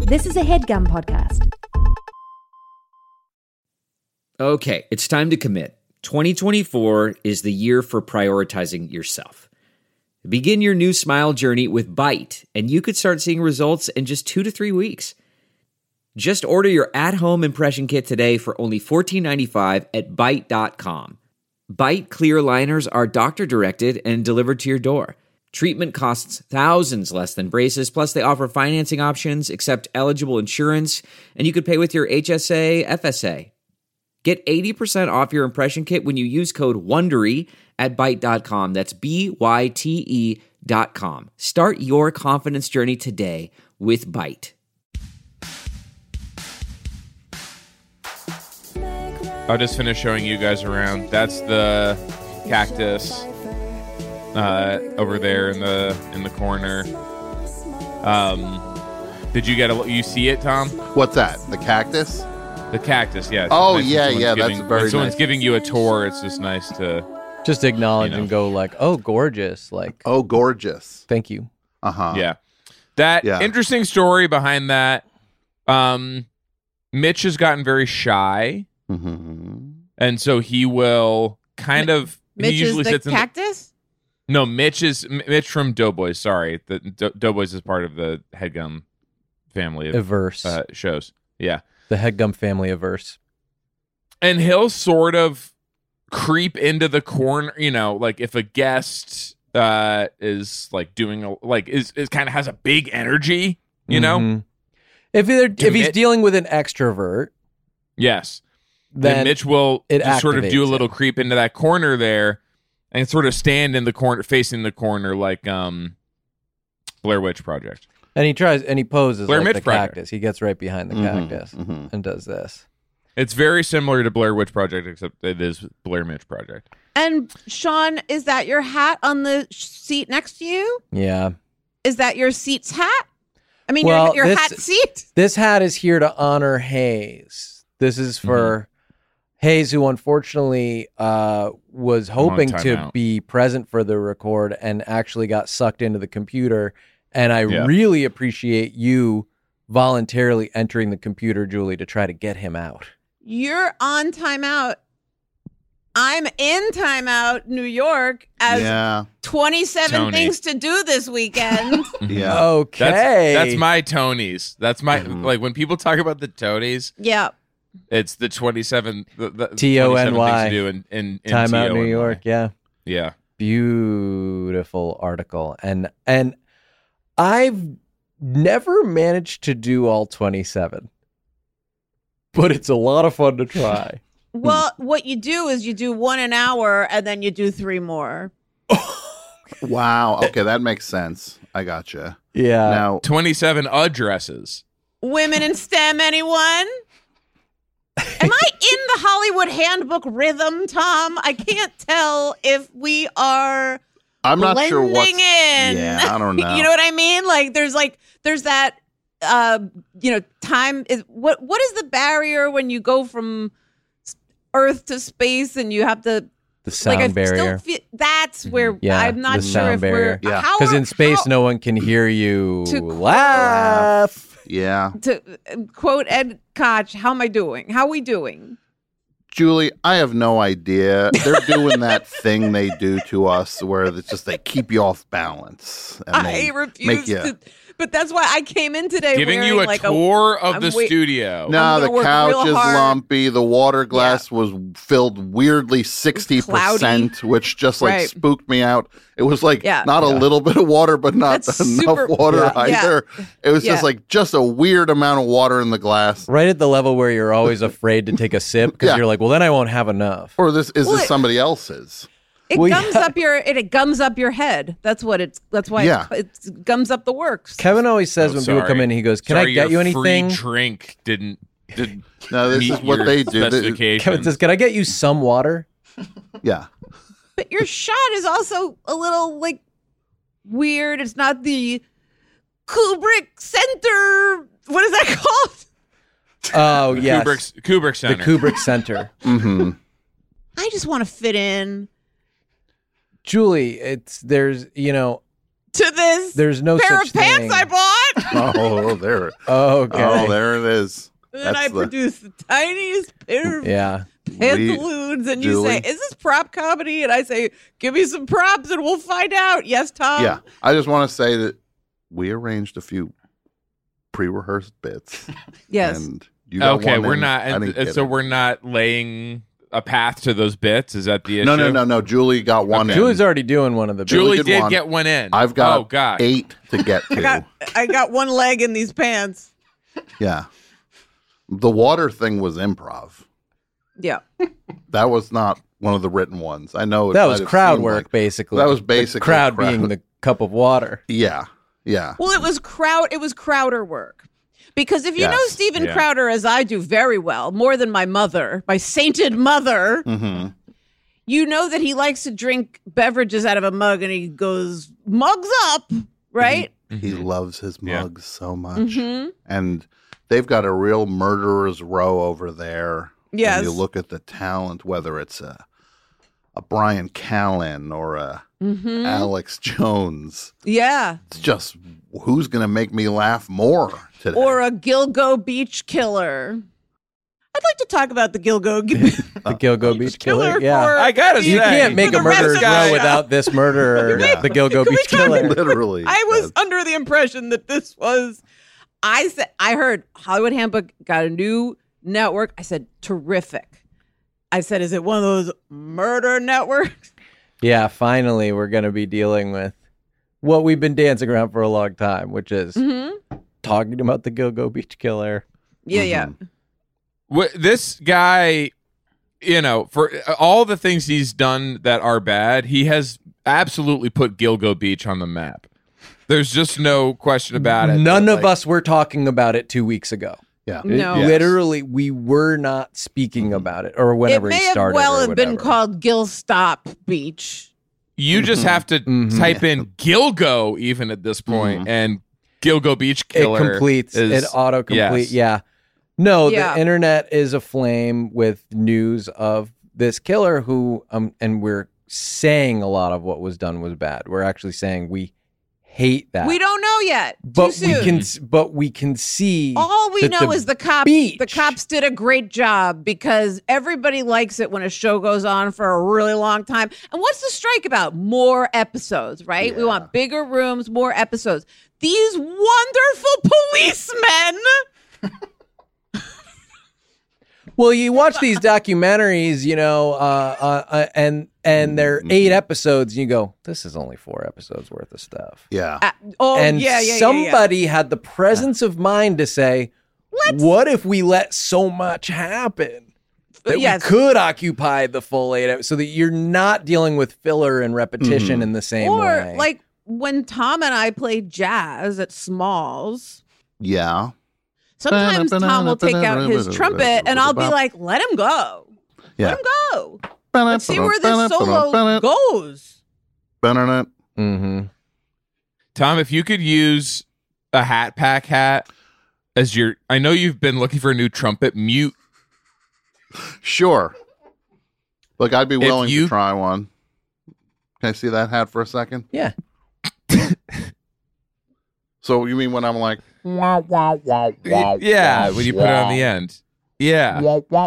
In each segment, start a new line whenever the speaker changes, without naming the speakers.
This is a HeadGum podcast.
Okay, it's time to commit. 2024 is the year for prioritizing yourself. Begin your new smile journey with Byte, and you could start seeing results in just 2 to 3 weeks. Just order your at-home impression kit today for only $14.95 at Byte.com. Byte clear liners are doctor-directed and delivered to your door. Treatment costs thousands less than braces, plus they offer financing options, accept eligible insurance, and you could pay with your HSA, FSA. Get 80% off your impression kit when you use code WONDERY at Byte.com. That's BYTE.com. Start your confidence journey today with Byte.
I'll just finish showing you guys around. That's the cactus over there in the corner. Did you you see it, Tom?
What's that? The cactus?
The cactus, yeah.
Oh,
nice
yeah, that's very
when someone's
nice.
giving you a tour, it's just nice to
just acknowledge and go like, "Oh, gorgeous!" Like,
"Oh, gorgeous."
Thank you.
Yeah, that interesting story behind that. Mitch has gotten very shy, and so he will kind of.
Mitch
he usually
is the
sits
cactus.
No, Mitch from Doughboys. Sorry, Doughboys is part of the HeadGum family of
Averse
shows. Yeah,
the HeadGum family Averse,
and he'll sort of creep into the corner. You know, like if a guest is like doing is kind of has a big energy. You know,
if he's dealing with an extrovert,
yes, then Mitch will just sort of do a little creep into that corner there. And sort of stand in the corner, facing the corner, like Blair Witch Project.
And he poses
Blair
like
Witch
the
Project.
cactus. He gets right behind the cactus and does this.
It's very similar to Blair Witch Project, except it is Blair Witch Project.
And Sean, is that your hat on the seat next to you?
Yeah.
Is that your seat's hat? I mean,
Well,
your hat seat?
This hat is here to honor Hayes. This is for Hayes, who unfortunately was hoping to be present for the record and actually got sucked into the computer. And I really appreciate you voluntarily entering the computer, Julie, to try to get him out.
You're on timeout. I'm in timeout, New York, as 27
Tony.
things to do this weekend.
Okay.
That's my Tonys. That's my like when people talk about the Tonys.
Yeah.
It's the 27 the
TONY
things to do in
Time Out New
TONY.
York. Yeah. Beautiful article. And I've never managed to do all 27, but it's a lot of fun to try.
Well, what you do is you do one an hour and then you do 3 more.
Wow. Okay, that makes sense. I gotcha.
Yeah.
Now
27 addresses.
Women in STEM, anyone? Am I in the Hollywood Handbook rhythm, Tom? I can't tell if we are
I'm not sure
blending
what's
in.
Yeah, I don't know.
You know what I mean? Like there's that time is what is the barrier when you go from Earth to space and you have to
the sound barrier.
That's where I'm not sure if
barrier.
we're
because in space no one can hear you laugh.
Yeah.
To quote Ed Koch, how am I doing? How are we doing?
Julie, I have no idea. They're doing that thing they do to us where it's just they keep you off balance. And
I refuse to. But that's why I came in today
giving
wearing
you a
like
tour of the studio.
No, the couch is lumpy. The water glass was filled weirdly 60%, which just like spooked me out. It was like not a little bit of water, but not enough water either. It was just like just a weird amount of water in the glass.
Right at the level where you're always afraid to take a sip because you're like, well, then I won't have enough.
Or this somebody else's.
It gums up your head. That's what it's. That's why it gums up the works.
Kevin always says when people come in, he goes, "Can I get you anything?"
Free drink didn't.
No, this is what they do.
Kevin says, "Can I get you some water?"
Yeah.
But your shot is also a little like weird. It's not the Kubrick Center. What is that called?
Oh, yes.
Kubrick Center.
The Kubrick Center.
I just want to fit in.
Julie, there's no
pair
such
of pants
thing.
I bought.
Oh, there.
Oh, Okay.
Oh, there it is.
And then I produce the tiniest pair of pantaloons, and you say, "Is this prop comedy?" And I say, "Give me some props, and we'll find out." Yes, Tom.
Yeah, I just want to say that we arranged a few pre-rehearsed bits.
Yes.
And you got
okay,
one
we're
in.
not, and so we're not laying a path to those bits. Is that the issue?
No. Julie got one in.
Julie's already doing one of the bits.
Julie did get one in.
I've got 8 to get to.
I got one leg in these pants.
Yeah. The water thing was improv.
Yeah.
That was not one of the written ones. I know.
That was crowd work, basically.
That was basically
the crowd being the cup of water.
Yeah. Yeah.
Well, it was Crowder work. Because if you know Steven Crowder, as I do very well, more than my mother, my sainted mother, you know that he likes to drink beverages out of a mug, and he goes, mugs up, right?
He loves his mugs so much. And they've got a real murderer's row over there.
Yes.
And you look at the talent, whether it's a Brian Callen or a Alex Jones.
Yeah.
It's just, who's going to make me laugh more today?
Or a Gilgo Beach Killer. I'd like to talk about the Gilgo
Beach Killer. Yeah.
I gotta say,
you can't make a murderer's row without this murderer, the Gilgo Beach Killer.
Literally.
I was under the impression that this was, I heard Hollywood Handbook got a new network. I said, terrific. I said, is it one of those murder networks?
Yeah, finally we're going to be dealing with what we've been dancing around for a long time, which is talking about the Gilgo Beach Killer.
Yeah.
This guy, for all the things he's done that are bad, he has absolutely put Gilgo Beach on the map. There's just no question about it.
None of us were talking about it 2 weeks ago.
Yeah.
No.
Literally, we were not speaking about it, or whenever he started.
It may have been called Gilstop Beach.
You just have to type in Gilgo even at this point, and Gilgo Beach Killer.
It completes. It auto-complete. Yes. Yeah. No, the internet is aflame with news of this killer who, and we're saying a lot of what was done was bad. We're actually saying we hate that.
We don't know yet.
But we can see.
All we know is the cops.
Beach.
The cops did a great job because everybody likes it when a show goes on for a really long time. And what's the strike about? More episodes, right? Yeah. We want bigger rooms, more episodes. These wonderful policemen.
Well, you watch these documentaries, and they're 8 episodes, and you go, this is only 4 episodes worth of stuff.
Yeah.
Somebody had the presence of mind to say, what if we let so much happen that we could occupy the full 8 episodes so that you're not dealing with filler and repetition in the same way?
Or like when Tom and I played jazz at Smalls.
Yeah.
Sometimes Tom will take out his trumpet and I'll be like, let him go.
Yeah.
Let him go. Let's see where this solo goes.
Tom, if you could use a Hat Pack hat as your, I know you've been looking for a new trumpet mute.
Sure. Look, I'd be willing to try one. Can I see that hat for a second?
Yeah.
So you mean when I'm like,
yeah, when you put it on the end. Yeah.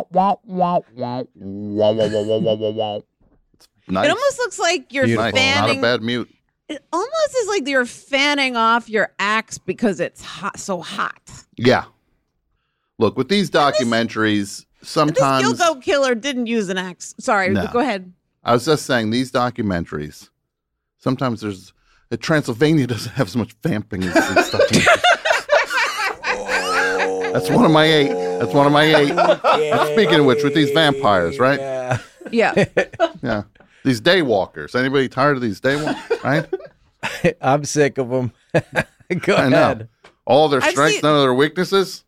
Nice.
It almost looks like you're fanning.
Not a bad mute.
It almost is like you're fanning off your axe because it's hot, so hot.
Yeah. Look, with these documentaries, sometimes
this Gilgo Killer didn't use an axe. Sorry, go ahead.
I was just saying these documentaries. Sometimes Transylvania doesn't have so much vamping and stuff. That's one of my 8. Speaking of which, with these vampires, right?
Yeah.
Yeah. These daywalkers. Anybody tired of these daywalkers? Right?
I'm sick of them. Go ahead.
All their strengths, none of their weaknesses.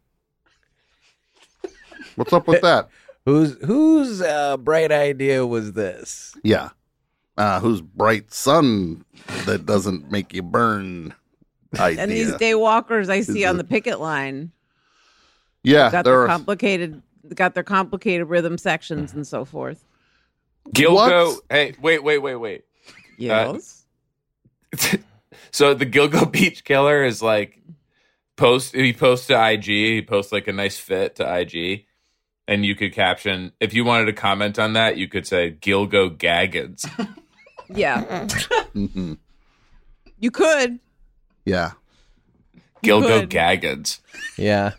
What's up with that?
Whose bright idea was this?
Yeah. Whose bright sun that doesn't make you burn idea.
And these daywalkers I see on the picket line.
Yeah.
Got their complicated rhythm sections and so forth.
Gilgo. Hey, wait.
Yes.
So the Gilgo Beach Killer is like posts to IG. He posts like a nice fit to IG, and you could caption, if you wanted to comment on that, you could say Gilgo Gaggins.
Yeah. You could.
Yeah.
Gilgo Gaggins.
Yeah.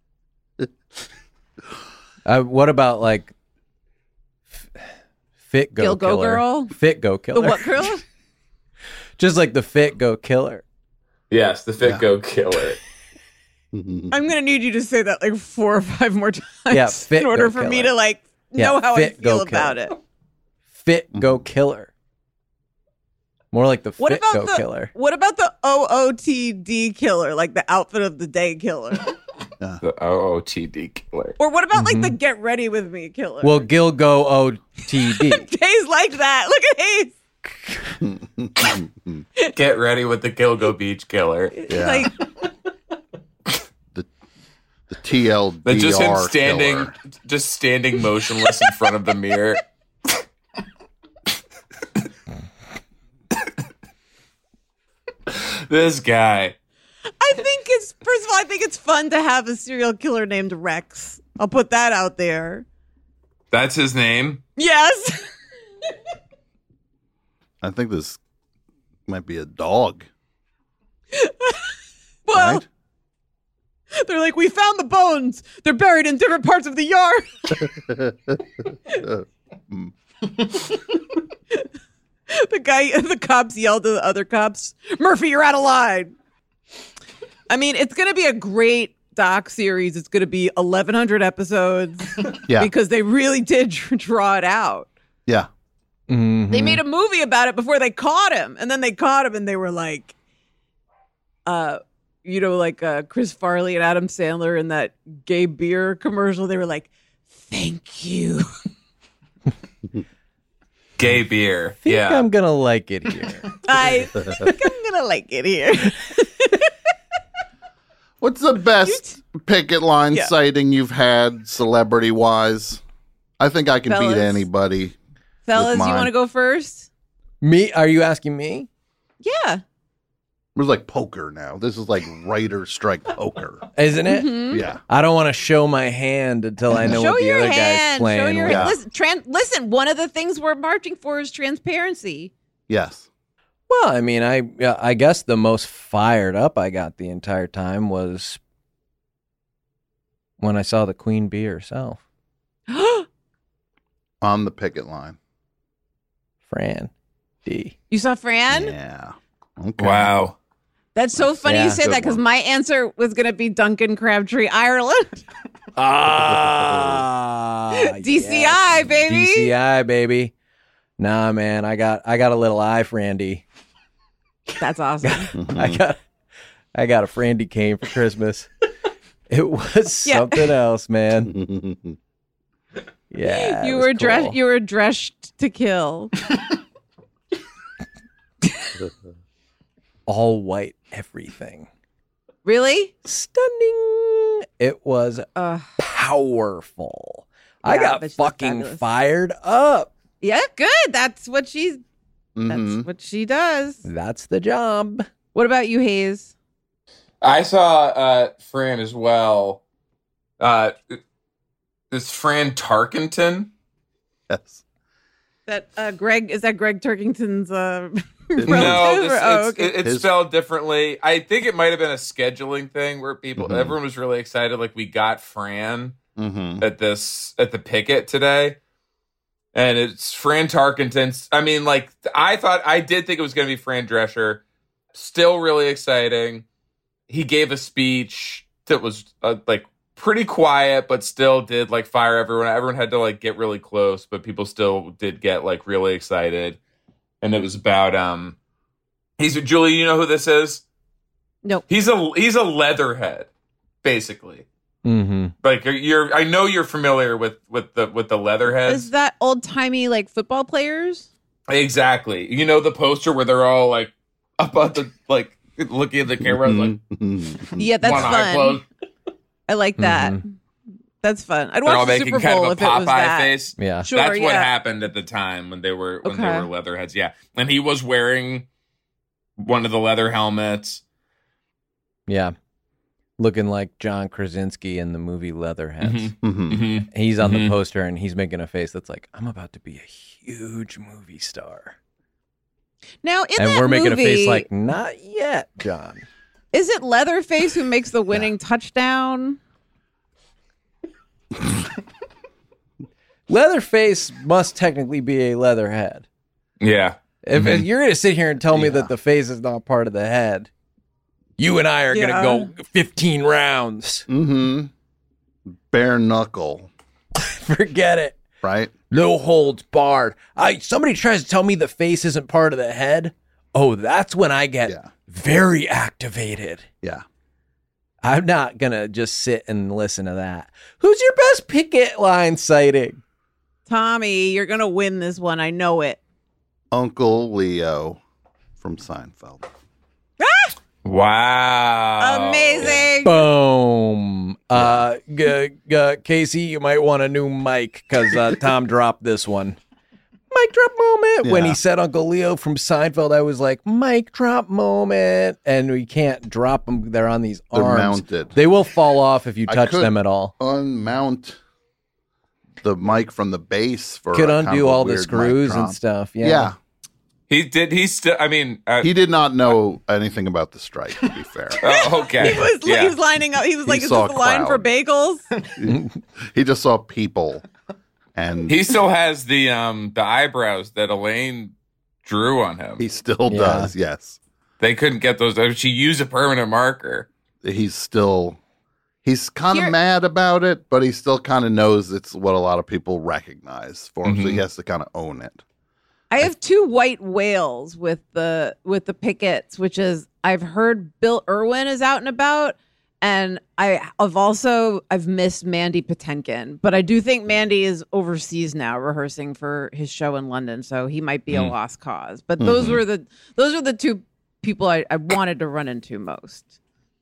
What about like Fit Go
Gilgo
Killer?
Girl?
Fit Go Killer.
The what girl?
Just like the Fit Go Killer.
Yes, the Fit Go Killer.
I'm gonna need you to say that like 4 or 5 more times.
Yeah, Fit
in order
Go
for
Killer.
me to like know how I feel about it.
Fit Go Killer. More like the Fit Go Killer.
What about the OOTD killer, like the outfit of the day killer?
The OOTD killer.
Or what about like the Get Ready With Me killer?
Well, Gilgo OTD.
Hayes like that. Look at Hayes.
Get ready with the Gilgo Beach killer.
Yeah.
Like
the TLDR
But just him
killer.
standing motionless in front of the mirror. This guy.
I think first of all, I think it's fun to have a serial killer named Rex. I'll put that out there.
That's his name?
Yes.
I think this might be a dog.
Well,
right?
they're like, we found the bones. They're buried in different parts of the yard. The cops yelled at the other cops, Murphy, you're out of line. I mean, it's going to be a great doc series. It's going to be 1,100 episodes.
Yeah.
Because they really did draw it out.
Yeah.
Mm-hmm.
They made a movie about it before they caught him. And then they caught him and they were like, Chris Farley and Adam Sandler in that gay beer commercial. They were like, thank you.
Gay beer.
I think
Yeah.
I'm going to like it here.
I think I'm going to like it here.
What's the best picket line sighting you've had celebrity-wise? I think I can beat anybody.
Fellas, you want to go first?
Me? Are you asking me?
Yeah.
It was like poker now. This is like writer strike poker.
Isn't it?
Mm-hmm.
Yeah.
I don't want to show my hand until I know what the other guy's playing.
Show your
with.
hand. Listen, one of the things we're marching for is transparency.
Yes.
Well, I mean, I guess the most fired up I got the entire time was when I saw the Queen Bee herself.
On the picket line.
Fran D.
You saw Fran?
Yeah. Okay.
Wow.
That's so funny
Yeah.
you say that because my answer was going to be Duncan Crabtree, Ireland. DCI, baby.
DCI, baby. Nah, man, I got a little eye for Andy.
That's awesome.
I got a Frandy cane for Christmas. It was something else, man. Yeah,
you were dressed. You were dressed to kill.
All white, everything.
Really?
Stunning. It was powerful. I got fucking fired up.
Yeah, good. That's what she's. That's what she does.
That's the job.
What about you, Hayes?
I saw Fran as well. Is Fran Tarkenton?
Yes.
That Greg is that Greg Turkington's
No, it's spelled differently. I think it might have been a scheduling thing where everyone was really excited. Like, we got Fran at the picket today, and it's Fran Tarkenton. I mean, like, I did think it was going to be Fran Drescher. Still really exciting. He gave a speech that was like pretty quiet, but still did like fire everyone. Everyone had to like get really close, but people still did get like really excited. And it was about Julie, you know who this is?
Nope.
He's a leatherhead, basically.
Mm-hmm.
Like I know you're familiar with the leatherheads.
Is that old timey like football players?
Exactly. You know the poster where they're all like up at the like looking at the camera like
yeah, that's fun. I like that.
Mm-hmm.
That's fun. I'd watch the Super Bowl if it was that.
Face.
Yeah,
sure.
That's what happened at the time when they were
Okay.
leatherheads. Yeah, and he was wearing one of the leather helmets.
Yeah. looking like John Krasinski in the movie Leatherheads. He's on the poster and he's making a face that's like, I'm about to be a huge movie star.
Now,
we're making a face like, not yet, John.
Is it Leatherface who makes the winning touchdown?
Leatherface must technically be a leatherhead.
Yeah.
If you're going to sit here and tell me that the face is not part of the head, you and I are going to go 15 rounds.
Bare knuckle.
Forget it.
Right?
No holds barred. Somebody tries to tell me the face isn't part of the head. Oh, that's when I get very activated.
Yeah.
I'm not going to just sit and listen to that. Who's your best picket line sighting?
Tommy, you're going to win this one. I know it.
Uncle Leo from Seinfeld.
Ah!
Wow.
Amazing.
Boom. Casey, you might want a new mic because Tom dropped this one. Mic drop moment. When he said Uncle Leo from Seinfeld, I was like, mic drop moment. And we can't drop them. They're on these arms.
They're mounted.
They will fall off if you touch them at all.
Unmount the mic from the base for
could undo all the screws and stuff. Yeah.
He did. He still. I mean,
he did not know anything about the strike. To be fair.
Okay.
He was lining up. He was like, "Is this the line for bagels?"
He just saw people, and
he still has the eyebrows that Elaine drew on him.
He still does. Yes.
They couldn't get those. She used a permanent marker.
He's kind of mad about it, but he still kind of knows it's what a lot of people recognize for him, so he has to kind of own it.
I have two white whales with the pickets, which is I've heard Bill Irwin is out and about, and I've missed Mandy Patinkin, but I do think Mandy is overseas now rehearsing for his show in London, so he might be a lost cause. But those were the two people I wanted to run into most.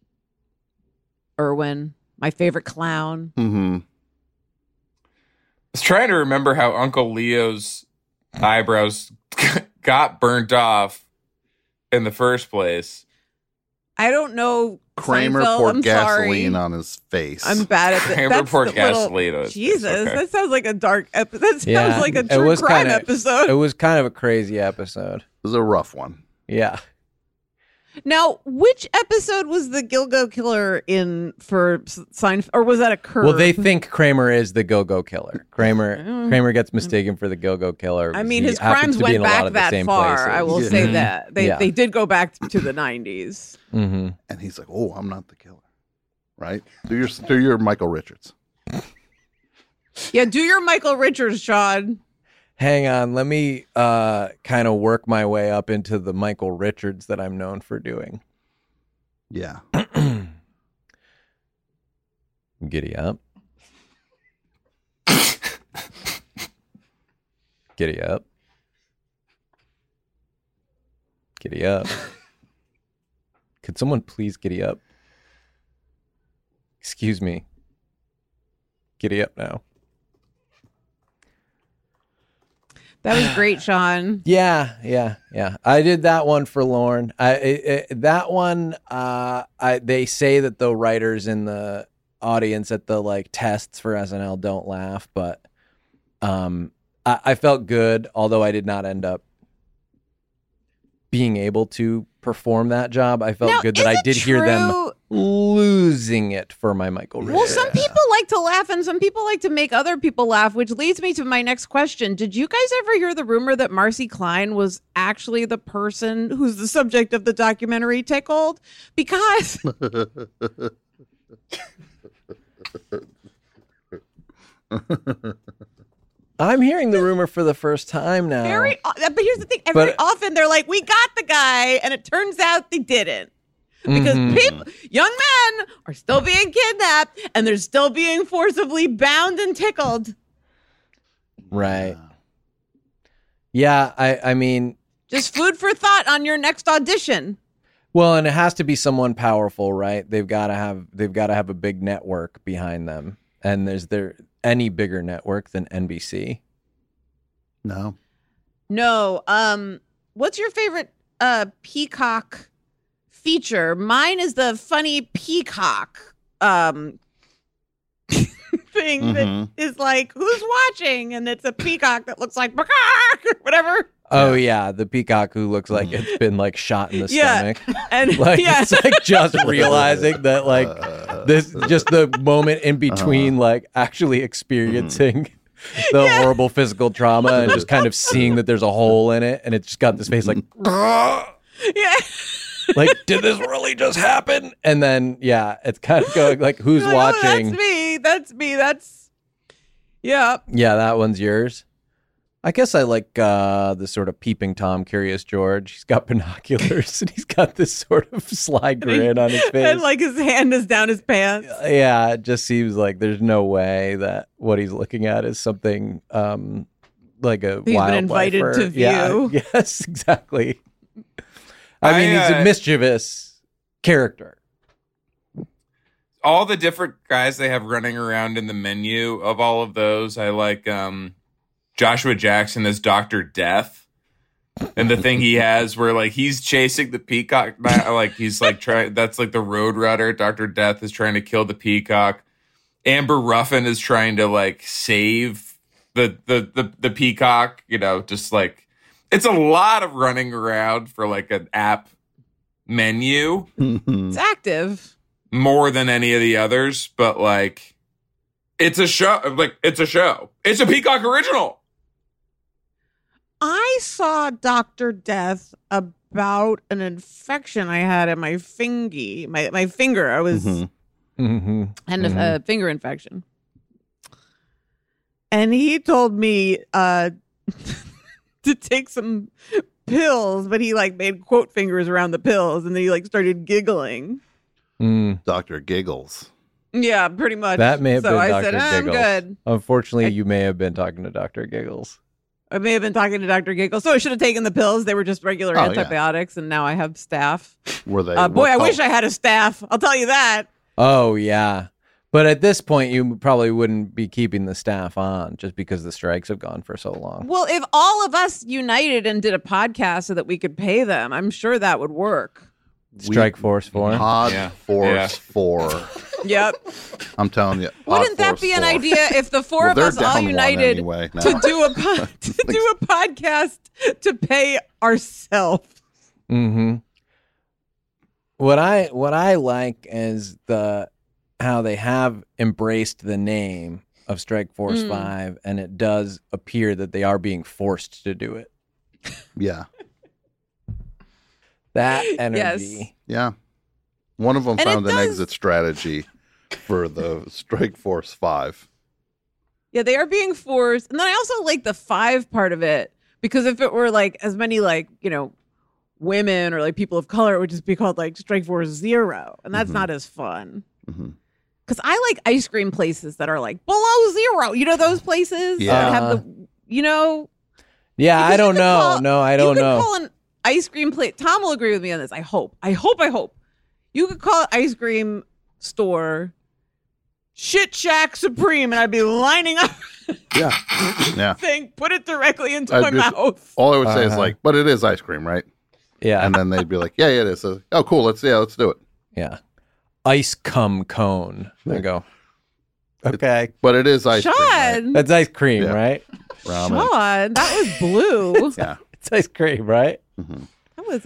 Irwin, my favorite clown.
I was trying to remember how Uncle Leo's eyebrows got burnt off in the first place.
I don't know.
Kramer
Seinfeld,
poured gasoline on his face.
I'm bad at that.
Kramer poured gasoline on his
Jesus,
face. Okay.
that sounds like a dark episode. That sounds like a true crime episode.
It was kind of a crazy episode.
It was a rough one.
Yeah.
Now, which episode was the Go-Go Killer in for Seinfeld, or was that a curve?
Well, they think Kramer is the Go-Go Killer. Kramer gets mistaken for the Go-Go Killer.
I mean, his crimes went back that far.
Places.
I will say that they did go back to the 90s.
And he's like, "Oh, I'm not the killer." Right? Do your Michael Richards.
Yeah, do your Michael Richards, Sean.
Hang on, let me kind of work my way up into the Michael Richards that I'm known for doing.
Yeah.
Giddy up. Giddy up. Giddy up. Could someone please giddy up? Excuse me. Giddy up now.
That was great, Sean.
Yeah. I did that one for Lorne. That one, they say that the writers in the audience at the tests for SNL don't laugh, but I felt good, although I did not end up being able to perform that job. I felt good that I did hear them losing it for my Michael Richards.
Well, some people like to laugh and some people like to make other people laugh, which leads me to my next question. Did you guys ever hear the rumor that Marcy Klein was actually the person who's the subject of the documentary Tickled? Because
I'm hearing the rumor for the first time now.
But here's the thing. Very often they're like, we got the guy, and it turns out they didn't. Because young men are still being kidnapped, and they're still being forcibly bound and tickled.
Right. Yeah, I mean...
Just food for thought on your next audition.
Well, and it has to be someone powerful, right? They've got to have a big network behind them. And is there any bigger network than NBC?
No.
What's your favorite Peacock feature. Mine is the funny peacock thing that is like, who's watching? And it's a peacock that looks like whatever.
Oh yeah, the peacock who looks like it's been like shot in the stomach.
And
like it's like just realizing that like this just the moment in between like actually experiencing the horrible physical trauma and just kind of seeing that there's a hole in it, and it's just got this face like like, did this really just happen? And then it's kind of going like, who's watching?
Oh, that's me. Yeah,
that one's yours. I guess I like the sort of peeping Tom, Curious George. He's got binoculars and he's got this sort of sly grin on his face.
And like his hand is down his pants.
Yeah, it just seems like there's no way that what he's looking at is something like a
he's
wildlife.
Been invited to view.
Yeah, yes, exactly. I mean, he's a mischievous character.
All the different guys they have running around in the menu of all of those, I like Joshua Jackson as Dr. Death, and the thing he has where like he's chasing the peacock, like he's like trying. That's like the Road Runner. Dr. Death is trying to kill the peacock. Amber Ruffin is trying to like save the peacock. You know, just like it's a lot of running around for like an app menu.
It's active
more than any of the others, but like it's a show. Like it's a show. It's a Peacock original.
I saw Dr. Death about an infection I had in my fingy, my finger. I was a finger infection, and he told me to take some pills, but he like made quote fingers around the pills, and then he like started giggling.
Dr. Giggles.
Yeah, pretty much.
That may have been
I
Dr.
said,
Giggles.
I'm good.
Unfortunately, you may have been talking to Dr. Giggles.
I may have been talking to Dr. Giggles. So I should have taken the pills. They were just regular antibiotics, and now I have staph.
Were they?
Boy, I wish I had a staph. I'll tell you that.
Oh, yeah. But at this point, you probably wouldn't be keeping the staff on just because the strikes have gone for so long.
Well, if all of us united and did a podcast so that we could pay them, I'm sure that would work.
Strike Force 4.
Force 4.
Yep.
I'm telling you.
Wouldn't that be an idea if the four of us all united to do a podcast to pay ourselves?
Mm-hmm. What I like is how they have embraced the name of Strike Force 5, and it does appear that they are being forced to do it.
Yeah.
That energy.
Yes.
Yeah. One of them found an exit strategy for the Strike Force 5.
Yeah, they are being forced. And then I also like the 5 part of it, because if it were like as many like, you know, women or like people of color, it would just be called like Strike Force 0. And that's not as fun. Because I like ice cream places that are like below 0. You know those places?
Yeah.
That have the, you know.
Yeah, I don't know. I don't know.
You could call an ice cream place. Tom will agree with me on this. I hope. You could call an ice cream store Shit Shack Supreme, and I'd be lining up.
Yeah.
Saying, put it directly into my mouth.
All I would say is like, but it is ice cream, right?
Yeah.
And then they'd be like, yeah, it is. So, oh, cool. Let's do it.
Yeah. Ice cum cone. There you go. Okay.
But it is ice cream. Right?
That's ice cream, right?
Ramen.
Sean, that was blue.
Yeah.
It's ice cream, right?
That was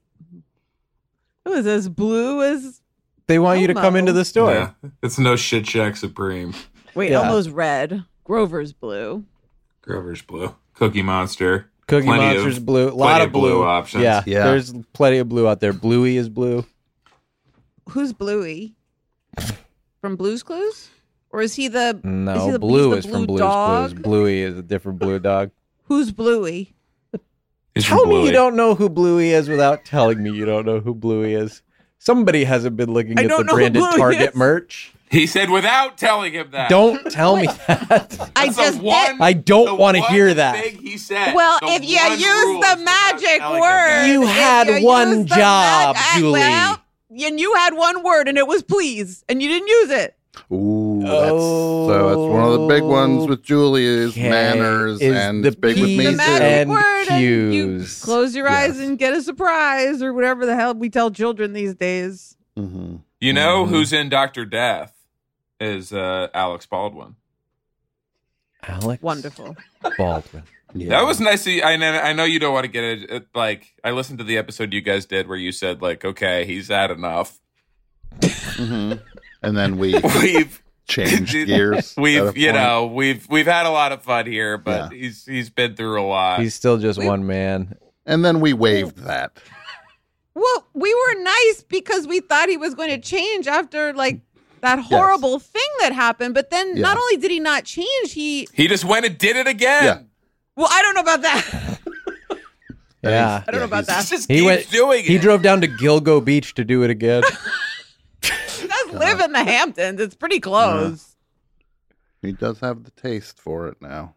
as blue as.
They want you to come into the store.
Yeah. It's no Shit Shack Supreme.
Wait, Elmo's red. Grover's blue.
Cookie Monster.
Cookie Monster's blue. A lot of blue
options.
Yeah. There's plenty of blue out there. Bluey is blue.
Who's Bluey? From Blue's Clues? Or is he the...
No, Blue is from Blue's Clues. Bluey is a different blue dog.
Who's Bluey?
Tell me you don't know who Bluey is without telling me you don't know who Bluey is. Somebody hasn't been looking at the branded Target merch.
He said without telling him that.
Don't tell me that.
I
don't want to hear that.
Thing he said.
Well, if you use the magic word.
You had one job, Julie.
And you had one word, and it was please, and you didn't use it.
Ooh, that's one of the big ones with Julie is manners and it's big with me
the magic
too.
Word and you close your eyes and get a surprise or whatever the hell we tell children these days.
Mm-hmm.
You know who's in Dr. Death is Alex Baldwin.
Alex?
Wonderful.
Baldwin.
Yeah. That was nice. I know you don't want to get it. Like, I listened to the episode you guys did where you said, like, okay, he's had enough.
Mm-hmm. And then we've changed gears.
We've had a lot of fun here, but he's been through a lot.
He's still just one man.
And then we waived that.
Well, we were nice because we thought he was going to change after like that horrible thing that happened. But then not only did he not change, he
just went and did it again.
Yeah.
Well, I don't know about that.
Yeah.
I don't know about that.
He drove down to Gilgo Beach to do it again.
He does live in the Hamptons. It's pretty close.
He does have the taste for it now.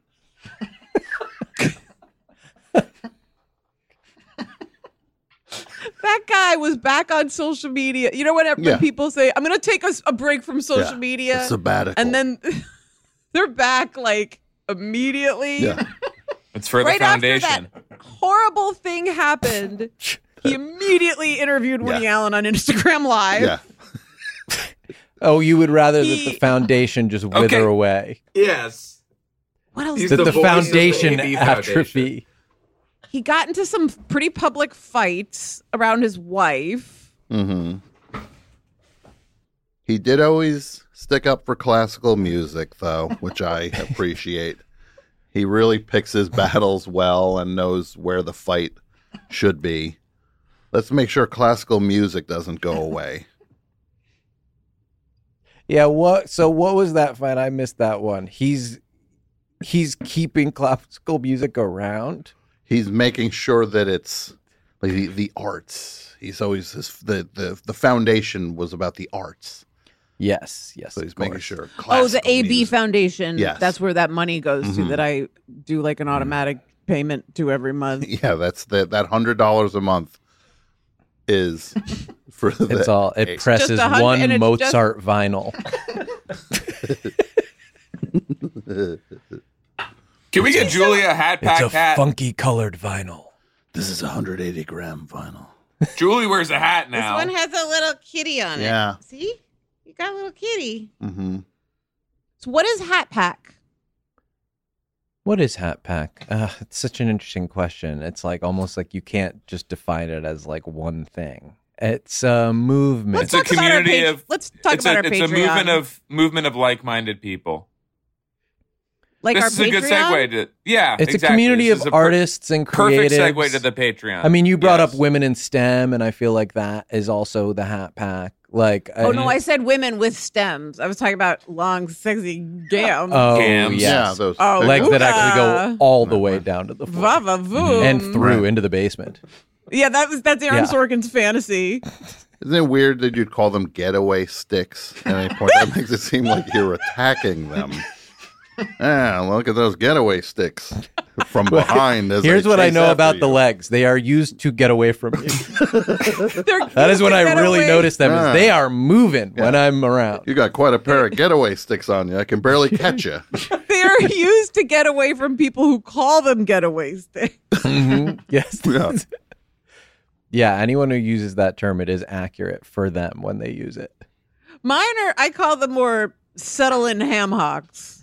That guy was back on social media. You know when people say, I'm going to take a break from social media.
A sabbatical.
And then they're back like immediately.
Yeah.
It's for the foundation.
After that horrible thing happened, he immediately interviewed Woody Allen on Instagram Live.
Yeah.
Oh, you would rather that the foundation just wither away.
Yes.
What else?
That the foundation atrophy.
He got into some pretty public fights around his wife.
Mm-hmm. He did always stick up for classical music, though, which I appreciate. He really picks his battles well and knows where the fight should be. Let's make sure classical music doesn't go away.
Yeah, what was that fight? I missed that one. He's keeping classical music around.
He's making sure that it's like the arts. He's always the foundation was about the arts.
Yes.
So he's making sure.
The AB
music.
Foundation.
Yes.
That's where that money goes to. That I do like an automatic payment to every month.
Yeah, that's that $100 a month is for.
It's all. It presses one Mozart vinyl.
Can we get Julia a hat pack
hat? It's a funky colored vinyl.
This is 180 gram vinyl.
Julie wears a hat now.
This one has a little kitty on it.
Yeah.
See? You got a little kitty.
Mm-hmm.
So what is Hat Pack?
What is Hat Pack? It's such an interesting question. It's like almost like you can't just define it as like one thing. It's a movement.
It's a community of.
Let's talk about our Patreon.
It's a movement of like-minded people.
Like
this
our
is
Patreon?
a good segue to
It's a community of artists and creatives.
Perfect segue to the Patreon.
I mean, you brought up women in STEM, and I feel like that is also the Hat Pack. Like,
no, I said women with stems. I was talking about long, sexy gams.
Oh,
gams.
Yes.
Yeah, those
legs that actually go all the way down to the floor and through into the basement.
Yeah, that's Aaron Sorkin's fantasy.
Isn't it weird that you'd call them getaway sticks at any point? That makes it seem like you're attacking them. Look at those getaway sticks from behind.
Here's what I know about the legs. They are used to get away from you. That is when I really notice them. Is they are moving when I'm around.
You got quite a pair of getaway sticks on you. I can barely catch you.
They are used to get away from people who call them getaway sticks.
Mm-hmm. Yes.
Yeah.
Yeah, anyone who uses that term, it is accurate for them when they use it.
Mine are, I call them more settle-in ham hocks.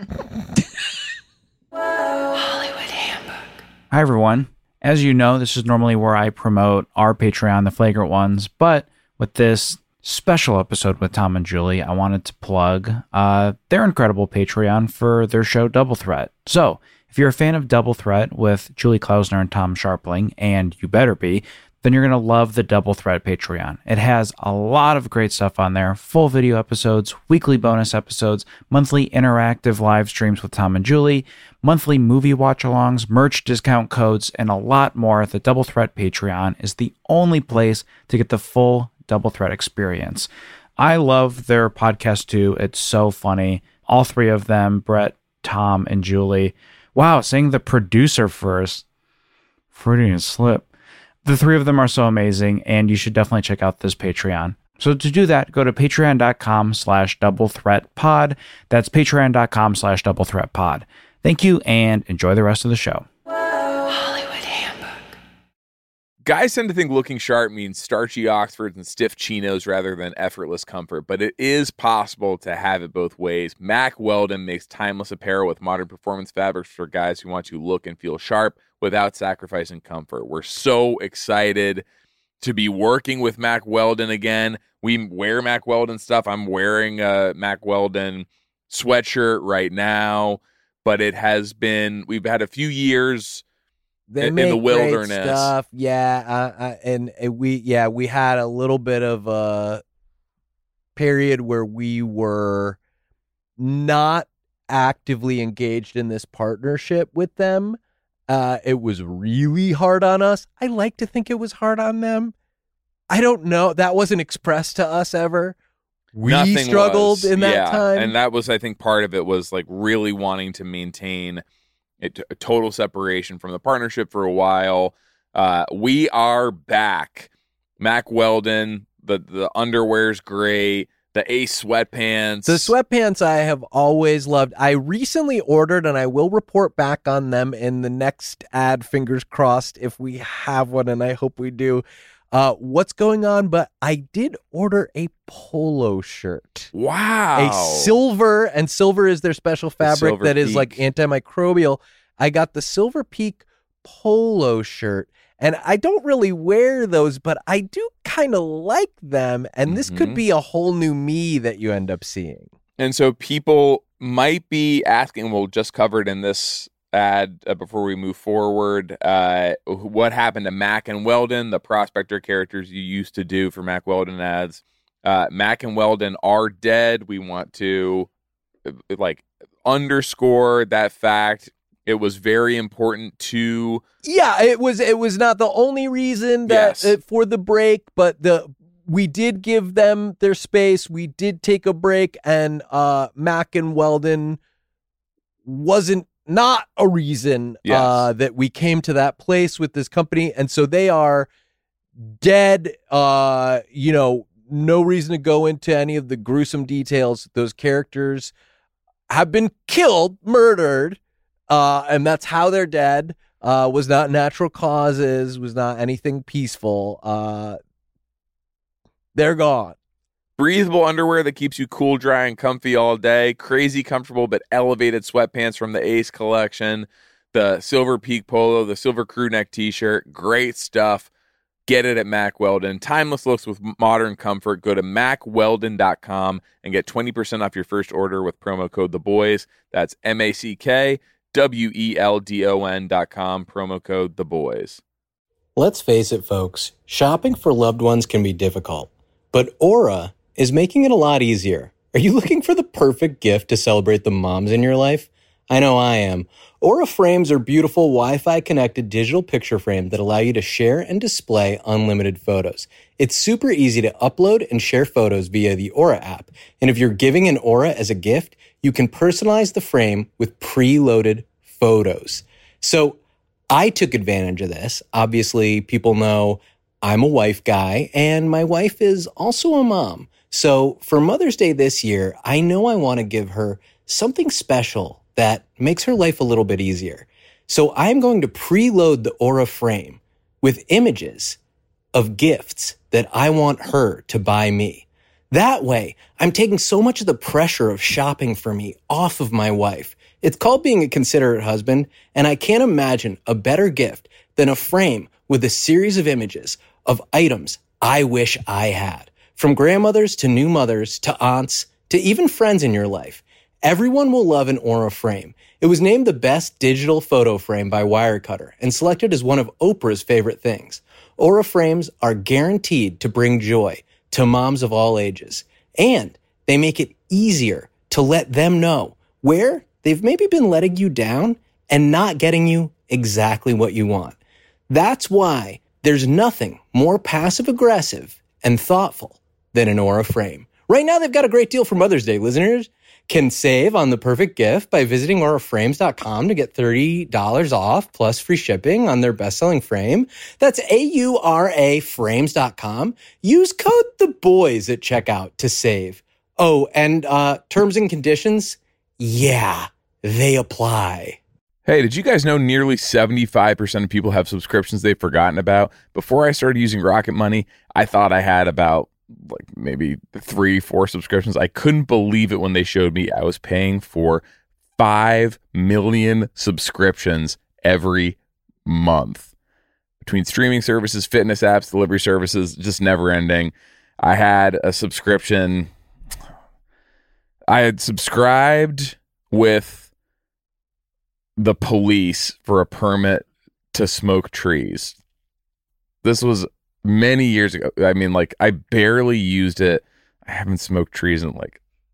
Hollywood Handbook. Hi, everyone. As you know, this is normally where I promote our Patreon, The Flagrant Ones, but with this special episode with Tom and Julie, I wanted to plug their incredible Patreon for their show Double Threat. So, if you're a fan of Double Threat with Julie Klausner and Tom Scharpling, and you better be, then you're going to love the Double Threat Patreon. It has a lot of great stuff on there, full video episodes, weekly bonus episodes, monthly interactive live streams with Tom and Julie, monthly movie watch-alongs, merch discount codes, and a lot more. The Double Threat Patreon is the only place to get the full Double Threat experience. I love their podcast too. It's so funny. All three of them, Brett, Tom, and Julie. Wow, saying the producer first. Freudian slip. The three of them are so amazing, and you should definitely check out this Patreon. So to do that, go to patreon.com/doublethreatpod. That's patreon.com/doublethreatpod. Thank you, and enjoy the rest of the show.
Hollywood Handbook.
Guys tend to think looking sharp means starchy Oxfords and stiff chinos rather than effortless comfort, but it is possible to have it both ways. Mack Weldon makes timeless apparel with modern performance fabrics for guys who want to look and feel sharp without sacrificing comfort. We're so excited to be working with Mack Weldon again. We wear Mack Weldon stuff. I'm wearing a Mack Weldon sweatshirt right now, but we've had a few years in the wilderness.
Great stuff. Yeah. We had a little bit of a period where we were not actively engaged in this partnership with them. It was really hard on us. I like to think it was hard on them. I don't know. That wasn't expressed to us ever. We struggled in that time.
And that was, I think, part of it was like really wanting to maintain a total separation from the partnership for a while. We are back. Mack Weldon, the underwear's great. The Ace sweatpants.
The sweatpants I have always loved. I recently ordered, and I will report back on them in the next ad, fingers crossed, if we have one, and I hope we do. What's going on? But I did order a polo shirt.
Wow.
A silver, and silver is their special fabric that is like antimicrobial. I got the Silver Peak polo shirt. And I don't really wear those, but I do kind of like them. And this could be a whole new me that you end up seeing.
And so people might be asking, we'll just cover it in this ad before we move forward, what happened to Mack and Weldon, the prospector characters you used to do for Mack Weldon ads. Mack and Weldon are dead. We want to underscore that fact. It was very important to...
Yeah, it was not the only reason that for the break, but we did give them their space. We did take a break, and Mack and Weldon wasn't not a reason that we came to that place with this company, and so they are dead. No reason to go into any of the gruesome details. Those characters have been killed, murdered. And that's how they're dead. Was not natural causes, was not anything peaceful. They're gone.
Breathable underwear that keeps you cool, dry, and comfy all day. Crazy comfortable but elevated sweatpants from the Ace collection. The Silver Peak polo, the Silver Crew Neck t-shirt. Great stuff. Get it at Mack Weldon. Timeless looks with modern comfort. Go to MackWeldon.com and get 20% off your first order with promo code THEBOYS. That's MackWeldon.com, promo code THEBOYS.
Let's face it, folks. Shopping for loved ones can be difficult, but Aura is making it a lot easier. Are you looking for the perfect gift to celebrate the moms in your life? I know I am. Aura frames are beautiful Wi-Fi connected digital picture frames that allow you to share and display unlimited photos. It's super easy to upload and share photos via the Aura app. And if you're giving an Aura as a gift, you can personalize the frame with preloaded photos. So I took advantage of this. Obviously, people know I'm a wife guy, and my wife is also a mom. So for Mother's Day this year, I know I want to give her something special that makes her life a little bit easier. So I'm going to preload the Aura frame with images of gifts that I want her to buy me. That way, I'm taking so much of the pressure of shopping for me off of my wife. It's called being a considerate husband, and I can't imagine a better gift than a frame with a series of images of items I wish I had. From grandmothers to new mothers to aunts to even friends in your life. Everyone will love an Aura frame. It was named the best digital photo frame by Wirecutter and selected as one of Oprah's favorite things. Aura frames are guaranteed to bring joy to moms of all ages. And they make it easier to let them know where they've maybe been letting you down and not getting you exactly what you want. That's why there's nothing more passive-aggressive and thoughtful than an Aura frame. Right now, they've got a great deal for Mother's Day. Listeners can save on the perfect gift by visiting auraframes.com to get $30 off plus free shipping on their best-selling frame. That's AURAFrames.com. Use code THEBOYS at checkout to save. Oh, and terms and conditions, yeah, they apply.
Hey, did you guys know nearly 75% of people have subscriptions they've forgotten about? Before I started using Rocket Money, I thought I had about like maybe 3-4 subscriptions. I couldn't believe it when they showed me I was paying for 5 million subscriptions every month. Between streaming services, fitness apps, delivery services, just never ending. I had a subscription. I had subscribed with the police for a permit to smoke trees. This was many years ago. I mean, like, I barely used it. I haven't smoked trees in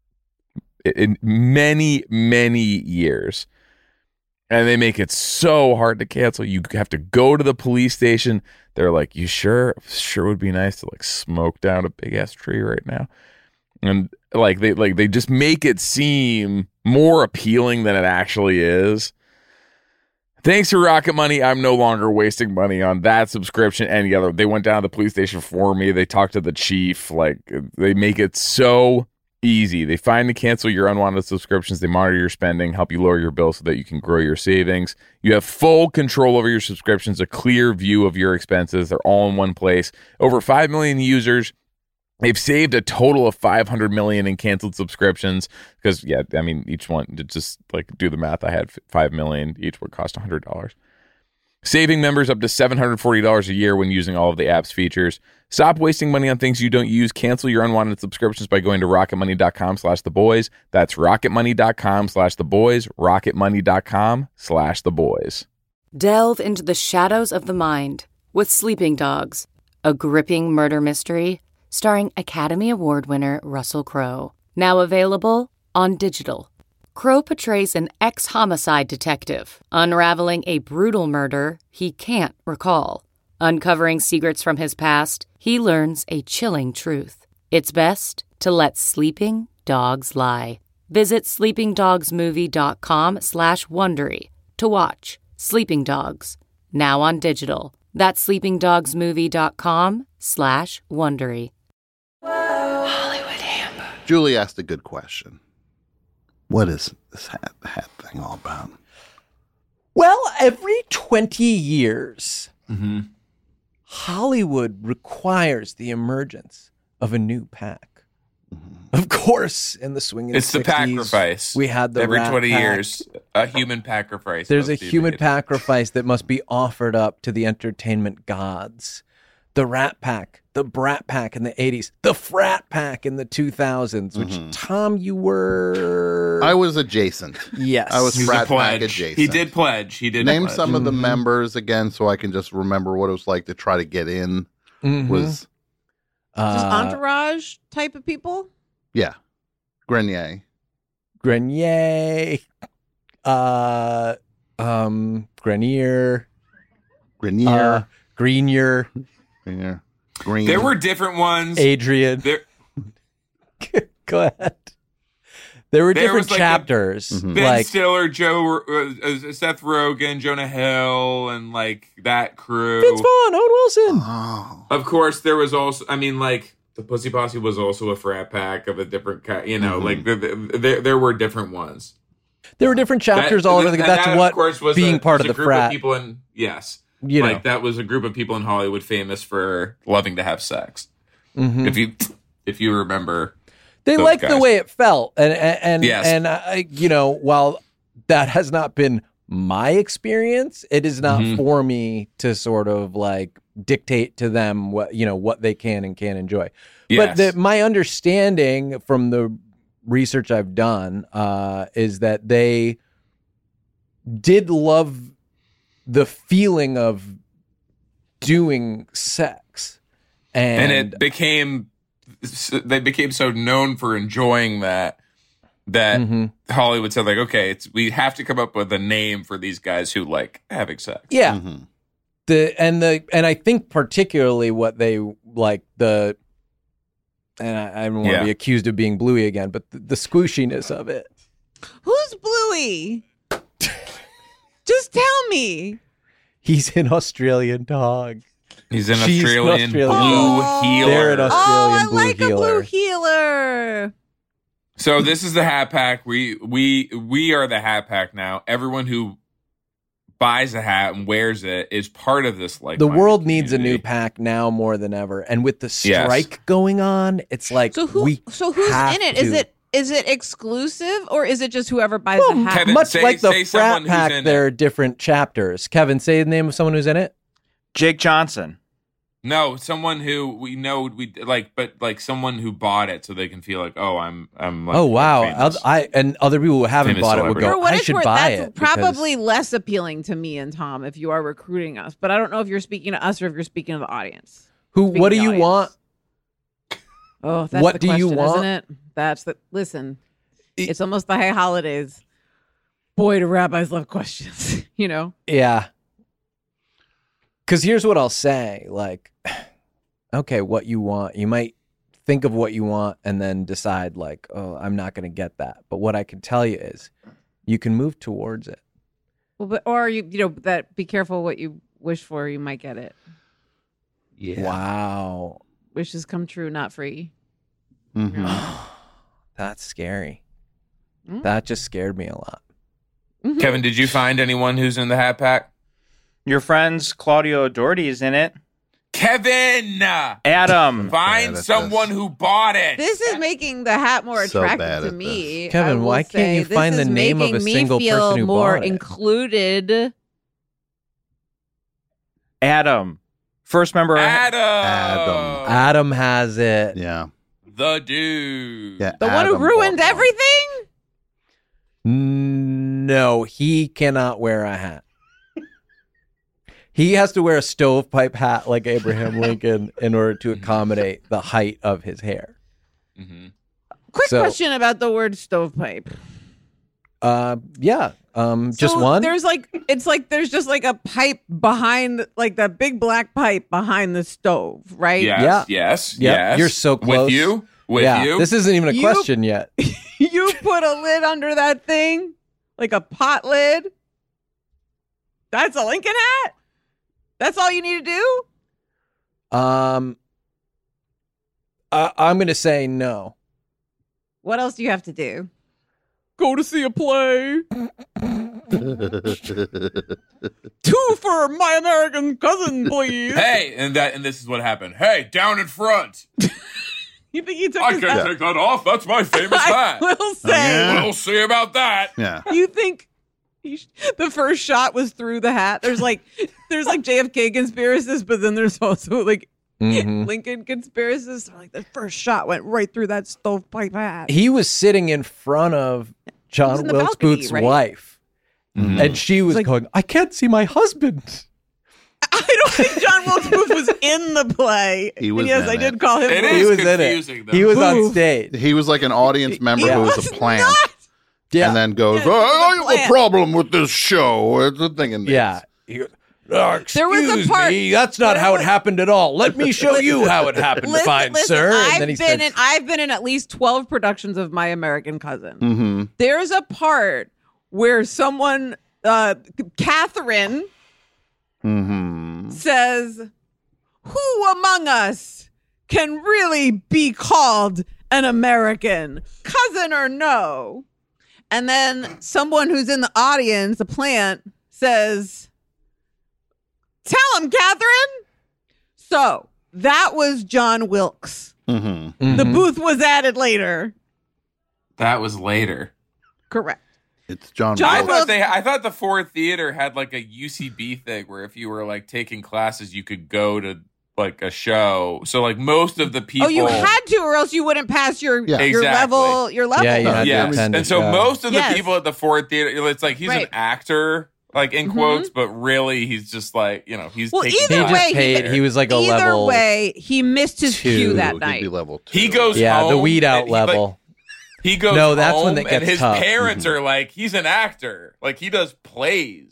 many years. And they make it so hard to cancel. You have to go to the police station. They're like, you sure would be nice to like smoke down a big ass tree right now. And they just make it seem more appealing than it actually is. Thanks to Rocket Money, I'm no longer wasting money on that subscription. Any other, they went down to the police station for me. They talked to the chief. Like, they make it so easy. They find and cancel your unwanted subscriptions. They monitor your spending, help you lower your bill so that you can grow your savings. You have full control over your subscriptions, a clear view of your expenses. They're all in one place. Over 5 million users. They've saved a total of $500 million in canceled subscriptions because, yeah, I mean, each one, to just like do the math, I had 5 million. Each would cost $100. Saving members up to $740 a year when using all of the app's features. Stop wasting money on things you don't use. Cancel your unwanted subscriptions by going to rocketmoney.com/theboys. That's rocketmoney.com/theboys. rocketmoney.com/theboys.
Delve into the shadows of the mind with Sleeping Dogs, a gripping murder mystery starring Academy Award winner Russell Crowe. Now available on digital. Crowe portrays an ex-homicide detective unraveling a brutal murder he can't recall. Uncovering secrets from his past, he learns a chilling truth. It's best to let sleeping dogs lie. Visit sleepingdogsmovie.com/Wondery to watch Sleeping Dogs, now on digital. That's sleepingdogsmovie.com/Wondery.
Hollywood Handbook.
Julie asked a good question. What is this hat thing all about?
Well, every 20 years, Hollywood requires the emergence of a new pack. Of course, in the swinging 60s,
the pacrifice.
We had the
every
rat
20
pack.
years, a human sacrifice.
There's a human sacrifice that must be offered up to the entertainment gods. The Rat Pack, the Brat Pack in the 80s, the Frat Pack in the 2000s, which, Tom, you were...
I was adjacent.
Yes.
I was Frat Pack adjacent.
He did pledge.
Name some of the members again so I can just remember what it was like to try to get in. Was
just entourage type of people?
Yeah. Grenier.
Grenier. Grenier.
Green.
There were different ones.
Adrian. Go ahead. There were different chapters.
Ben Stiller, Seth Rogen, Jonah Hill, and like that crew.
Vince Vaughn, Owen Wilson.
Oh.
Of course, there was also, I mean, like, the Pussy Posse was also a frat pack of a different kind, you know, like, there were different ones.
There were different chapters all over. That's what, of course, was being part of the frat.
Of people in, yes.
You
like,
know.
that was a group of people in Hollywood famous for loving to have sex. If you remember.
They liked the way it felt. And
yes.
I, you know, while that has not been my experience, it is not for me to sort of like dictate to them what, you know, what they can and can't enjoy.
Yes.
But my understanding from the research I've done is that they did love the feeling of doing sex. And
it became... They became so known for enjoying that Hollywood said, like, okay, we have to come up with a name for these guys who like having sex.
Yeah. And I think particularly what they like, the and I don't want to be accused of being Bluey again, but the squishiness of it.
Who's Bluey? Just tell me.
He's an Australian dog.
He's an Australian blue heeler.
They're an Australian blue
heeler.
A blue
heeler.
So this is the Hat Pack. We are the Hat Pack now. Everyone who buys a hat and wears it is part of this. Like
the world needs a new pack now more than ever, and with the strike going on, it's like
so who's in it? Is it exclusive or is it just whoever buys the hat?
Kevin,
much like the Frat Pack, there are different chapters. Kevin, say the name of someone who's in it.
Jake Johnson.
No, someone who we know but someone who bought it so they can feel like, oh, I'm like,
oh wow,
famous.
And other people who haven't bought it would go, I should buy it.
That's probably less appealing to me and Tom if you are recruiting us, but I don't know if you're speaking to us or if you're speaking to the audience.
What do you want?
Oh, that's
what
the
do
question,
you want?
Isn't it? That's the listen. It's almost the high holidays. Boy, do rabbis love questions, you know?
Yeah. Because here's what I'll say. Like, okay, what you want. You might think of what you want and then decide, like, oh, I'm not going to get that. But what I can tell you is you can move towards it.
Well, or that be careful what you wish for, you might get it.
Yeah. Wow.
Wishes come true, not free.
Mm-hmm. That's scary. That just scared me a lot.
Mm-hmm.
Kevin, did you find anyone who's in the Hat Pack?
Your friends Claudio Doherty is in it.
Kevin!
Adam!
Find someone who bought it.
This is making the hat more attractive to me.
This. Kevin, why can't you find the name of a single person who
more
bought it?
Included.
Adam. First member.
Adam has it.
Yeah.
The dude.
Yeah,
the one who ruined everything?
No, he cannot wear a hat. He has to wear a stovepipe hat like Abraham Lincoln in order to accommodate the height of his hair.
Mm-hmm.
Quick question about the word stovepipe.
Yeah. Just one?
There's there's just like a pipe behind, like that big black pipe behind the stove, right?
Yes.
You're so close.
With you.
This isn't even a question yet.
You put a lid under that thing, like a pot lid. That's a Lincoln hat? That's all you need to do?
I'm going to say no.
What else do you have to do?
Go to see a play. 2 for My American Cousin, please.
Hey, and this is what happened. Hey, down in front.
You think he took
I can't take that off. That's my famous hat.
We'll say.
We'll see about that.
Yeah.
You think the first shot was through the hat? There's like JFK conspiracists, but then there's also like Lincoln conspiracists. Like the first shot went right through that stovepipe hat.
He was sitting in front of John Wilkes Booth's wife, and she was going, I can't see my husband.
I don't think John Wilkes Booth was in the play.
He was.
Yes, I did call him.
He was in it. He was on stage.
He was like an audience member who was a plant.
Yeah.
And then goes, I have a problem with this show. It's a thing in this.
Yeah.
There was a part.
Me, that's not how it happened at all. Let me show you how it happened, fine sir. And then
I've been in at least 12 productions of My American Cousin.
Mm-hmm.
There's a part where someone, Catherine, says, "Who among us can really be called an American, cousin or no?" And then someone who's in the audience, a plant, says, "Tell him, Catherine." So that was John Wilkes. The booth was added later.
That was later.
Correct.
It's John
Wilkes. I thought the Ford Theater had like a UCB thing where if you were like taking classes, you could go to like a show. So like most of the people.
Oh, you had to, or else you wouldn't pass your level. Your level.
Yeah, you had to attend
and so most of the
Yes.
people at the Ford Theater, it's like he's an actor, like in quotes, but really he's just like he's taking
either way,
he was like a level.
Either way, he missed his cue that
He'd
night.
be level 2.
He goes
the
home
weed out
and
level.
He goes
No, that's
home
when that
and
gets
his
tough.
parents are like, he's an actor. Like he does plays.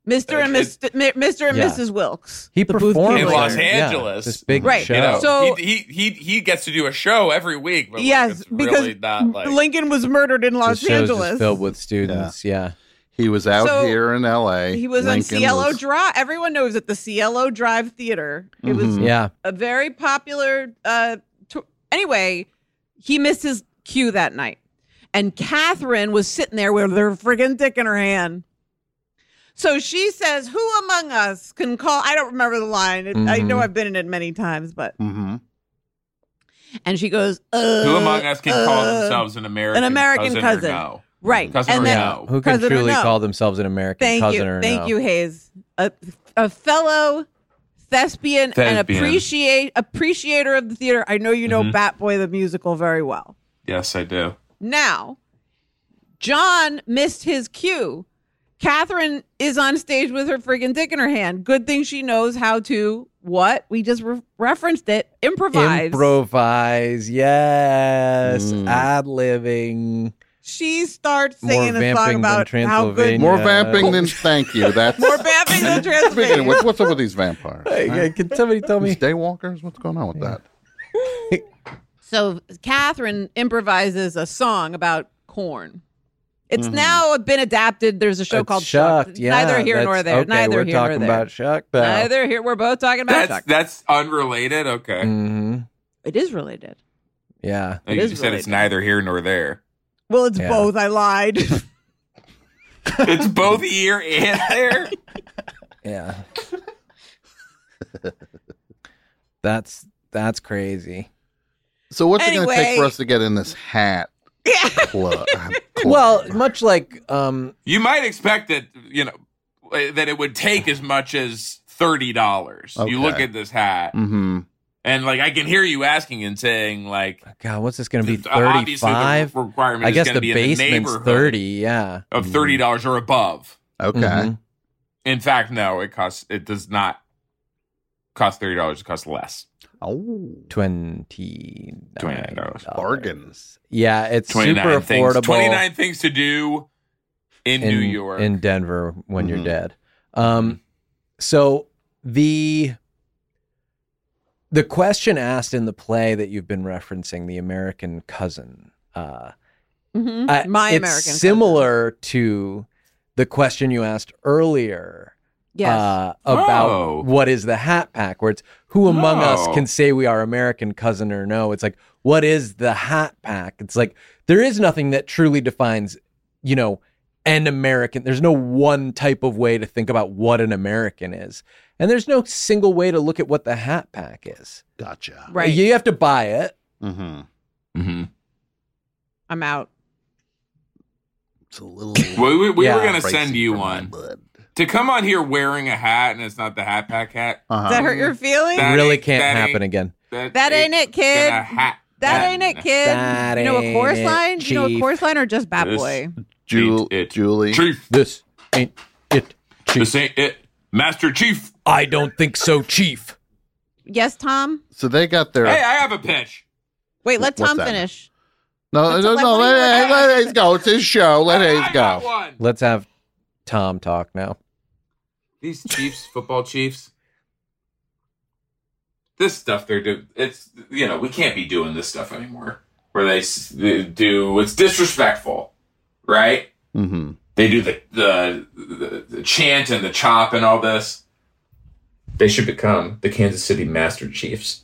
Mr. and Mrs. Wilkes.
He performed
in Los Angeles.
This big show.
You know,
so
he gets to do a show every week. But
yes, because
really not like...
Lincoln was murdered in Los Angeles.
Just filled with students. Yeah.
He was out here in L.A.
He was on Cielo Drive. Everyone knows at the Cielo Drive Theater. It was a very popular. Anyway, he missed his cue that night, and Catherine was sitting there with her friggin' dick in her hand. So she says, "Who among us can call?" I don't remember the line. I know I've been in it many times, but. And she goes,
"Who among us can call themselves an American cousin?" No?
Right.
Cousin
and
or
then,
no?
Who can truly call themselves an American cousin or no?
Thank you, Hayes. A fellow thespian and appreciator of the theater. I know you know Bat Boy the musical very well.
Yes, I do.
Now, John missed his cue. Catherine is on stage with her friggin' dick in her hand. Good thing she knows how to, what? We just referenced it. Improvise.
Yes. Ad-libbing.
She starts singing a song about how good.
More vamping than thank you. That's
more vamping than Transylvania.
What's up with these vampires?
Hey, can somebody tell me?
These daywalkers? What's going on with that?
So Catherine improvises a song about corn. It's now been adapted. There's a show called Shucked.
Yeah,
neither here nor there.
Okay,
Neither
we're
here nor
talking
there.
about Shucked.
Neither here. We're both talking about Shucked.
That's unrelated. Okay.
It is related.
Yeah.
You said it's neither here nor there.
Well, it's both. I lied.
It's both here and there.
Yeah. That's crazy.
So what's it going to take for us to get in this hat? Club?
Well, much like
you might expect that that it would take as much as $30. Okay. You look at this hat. And like I can hear you asking and saying like,
God, what's this going to be? 35?
Requirement
I guess
is
the
be
basement's
in the
30. Yeah,
of $30 or above.
Okay.
In fact, no, it does not cost $30. It costs less.
Oh,
$29.
Bargains.
Yeah, it's super affordable.
29 things to do in New York,
in Denver when you're dead. So the question asked in the play that you've been referencing, The American Cousin, it's similar to the question you asked earlier about what is the Hat Pack, where it's who among us can say we are American cousin or no. It's like, what is the Hat Pack? It's like, there is nothing that truly defines, an American. There's no one type of way to think about what an American is. And there's no single way to look at what the Hat Pack is.
Gotcha.
Right.
You have to buy it.
I'm out.
It's a little.
We were going to send you one. To come on here wearing a hat and it's not the Hat Pack hat.
Does that hurt your feelings?
It really can't happen again.
That ain't it, kid. That ain't it, kid. You know a chorus line? You know a chorus line or just Bat Boy?
Julie.
Chief.
This ain't it, Chief.
This ain't it. Master Chief.
I don't think so, Chief.
Yes, Tom?
So they got their...
Hey, I have a pitch.
Wait, let Tom finish.
No, let Hayes go. It's his show. Let Hayes go.
Let's have Tom talk now.
These Chiefs, football Chiefs, this stuff they're doing, it's, we can't be doing this stuff anymore. Where they do, it's disrespectful, right?
Mm-hmm.
They do the chant and the chop and all this. They should become the Kansas City Master Chiefs.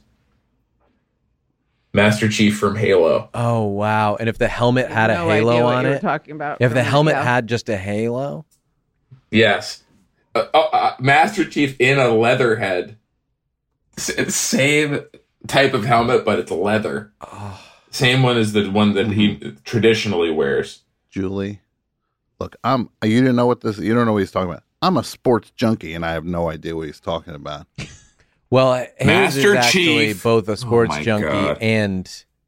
Master Chief from Halo.
Oh, wow. And if the helmet had a halo on it?
Talking about
if the helmet had just a halo?
Yes. Master Chief in a leather head. Same type of helmet, but it's leather. Same one as the one that he traditionally wears.
Julie, look, you don't know what he's talking about. I'm a sports junkie, and I have no idea what he's talking about.
Well, Hayes is actually
Chief.
Both a sports junkie and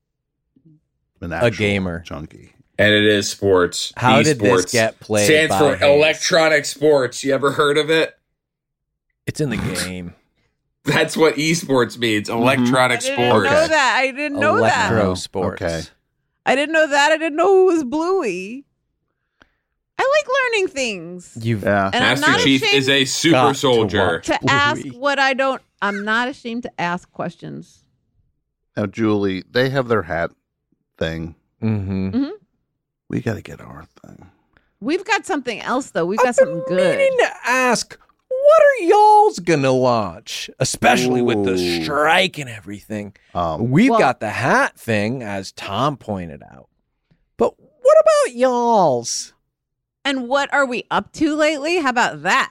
a gamer
junkie.
And it is sports.
How did this get played?
Stands for electronic sports. You ever heard of it?
It's in the game.
That's what esports means. Electronic sports.
I didn't know that.
Electro sports.
Okay.
I didn't know that. I didn't know it was Bluey. I like learning things.
And Master Chief is a super soldier.
To ask what I don't. I'm not ashamed to ask questions.
Now, Julie, they have their hat thing.
Mm-hmm.
We got to get our thing.
We've got something else, though. We've got something good.
Meaning to ask, what are y'all's gonna launch? Especially with the strike and everything. We've got the hat thing, as Tom pointed out. But what about y'all's?
And what are we up to lately? How about that?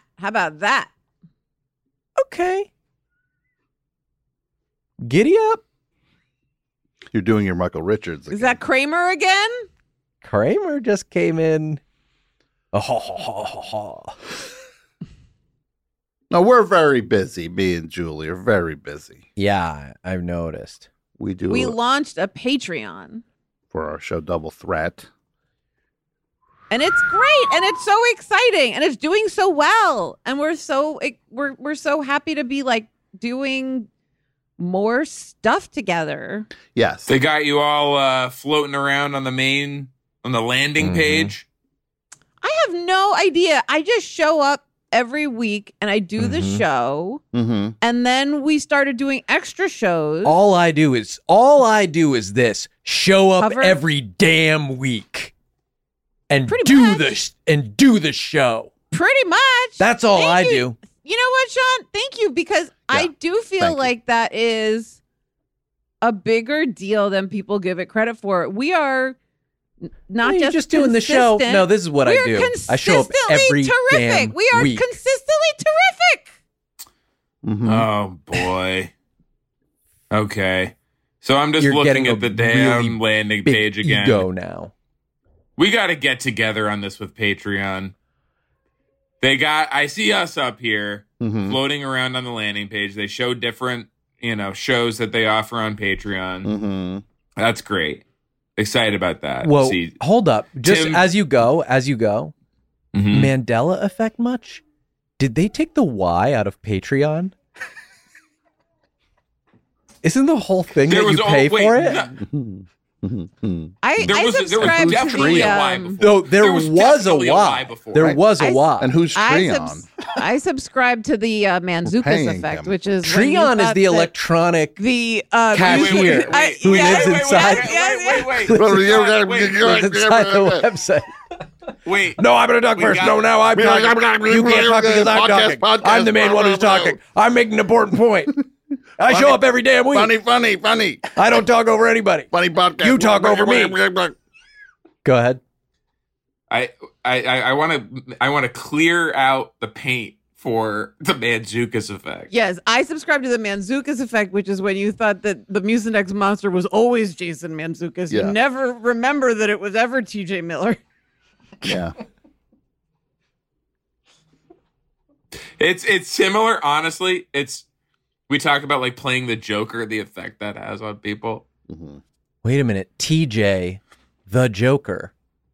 Okay. Giddy up.
You're doing your Michael Richards again.
Is that Kramer again?
Kramer just came in.
No, we're very busy. Me and Julie are very busy.
Yeah, I've noticed.
We
launched a Patreon
for our show Double Threat.
And it's great, and it's so exciting, and it's doing so well, and we're so happy to be like doing more stuff together.
Yes,
they got you all floating around on the landing page.
I have no idea. I just show up every week and I do the show, and then we started doing extra shows.
All I do is this: show up every damn week and do the show.
Pretty much.
That's all I do.
You know what, Sean? Thank you, because I do feel like that is a bigger deal than people give it credit for. We are not just
doing the show. No, this is what I do. I show up every damn
We are
week.
consistently terrific.
Oh boy. Okay. So I'm just looking at the damn landing page again.
Ego now.
We got to get together on this with Patreon. I see us up here floating around on the landing page. They show different, shows that they offer on Patreon. That's great. Excited about that.
Well, hold up. Just as you go, Mandela effect much? Did they take the Y out of Patreon? Isn't the whole thing that you pay for it?
I subscribe to the
No, there was a Y before. There was a Y.
And who's Treon?
I subscribe to the Manzukis effect, which is
Treon is the electronic cashier who lives inside.
Wait.
Inside the website.
Wait.
No, I'm going to talk first. No, now I'm talking. You can't talk because I'm talking. I'm the main one who's talking. I'm making an important point. I show up every damn week.
Funny.
I don't talk over anybody.
Funny podcast.
You talk over me. Go ahead.
I want to clear out the paint for the Manzukis effect.
Yes, I subscribe to the Manzukis effect, which is when you thought that the Mucinex monster was always Jason Mantzoukas. Yeah. You never remember that it was ever TJ Miller.
Yeah.
It's similar, honestly. We talked about like playing the Joker, the effect that has on people.
Wait a minute, TJ, the Joker.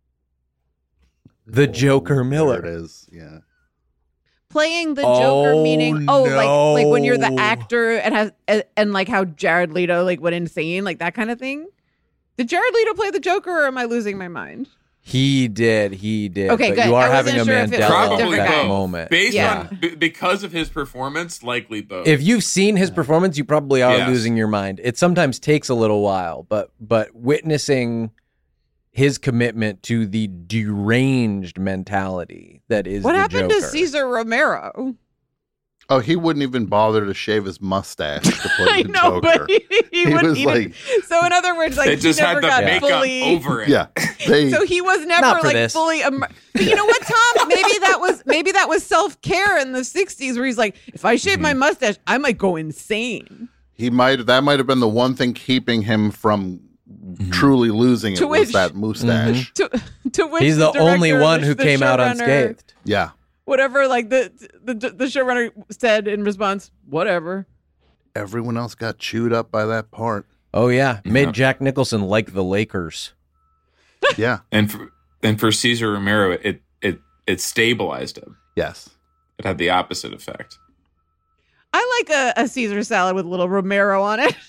The Joker Miller.
There it is, yeah.
Playing the Joker, meaning like when you're the actor and like how Jared Leto like went insane, like that kind of thing. Did Jared Leto play the Joker, or am I losing my mind?
He did.
Okay,
but
good.
you are having a
Mandela
effect moment.
Based on because of his performance, likely both.
If you've seen his performance, you probably are losing your mind. It sometimes takes a little while, but witnessing his commitment to the deranged mentality that is
what
the
happened
Joker.
to Cesar Romero?
Oh, he wouldn't even bother to shave his mustache to play
I
the
know,
Joker.
but he
was like,
so in other words, like
they just
he never
had the
got
makeup
fully
over it.
Yeah,
so he was never like fully. But you know what, Tom? Maybe that was self-care in the '60s, where he's like, if I shave my mustache, I might go insane.
That might have been the one thing keeping him from truly losing it, was that mustache.
To which
he's the only one who came out unscathed.
Yeah.
Whatever, like the showrunner said in response, whatever.
Everyone else got chewed up by that part.
Oh yeah, made Jack Nicholson like the Lakers.
Yeah,
and for Cesar Romero, it stabilized him.
Yes,
it had the opposite effect.
I like a Caesar salad with a little Romero on it.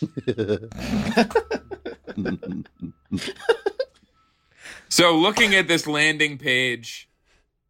So looking at this landing page,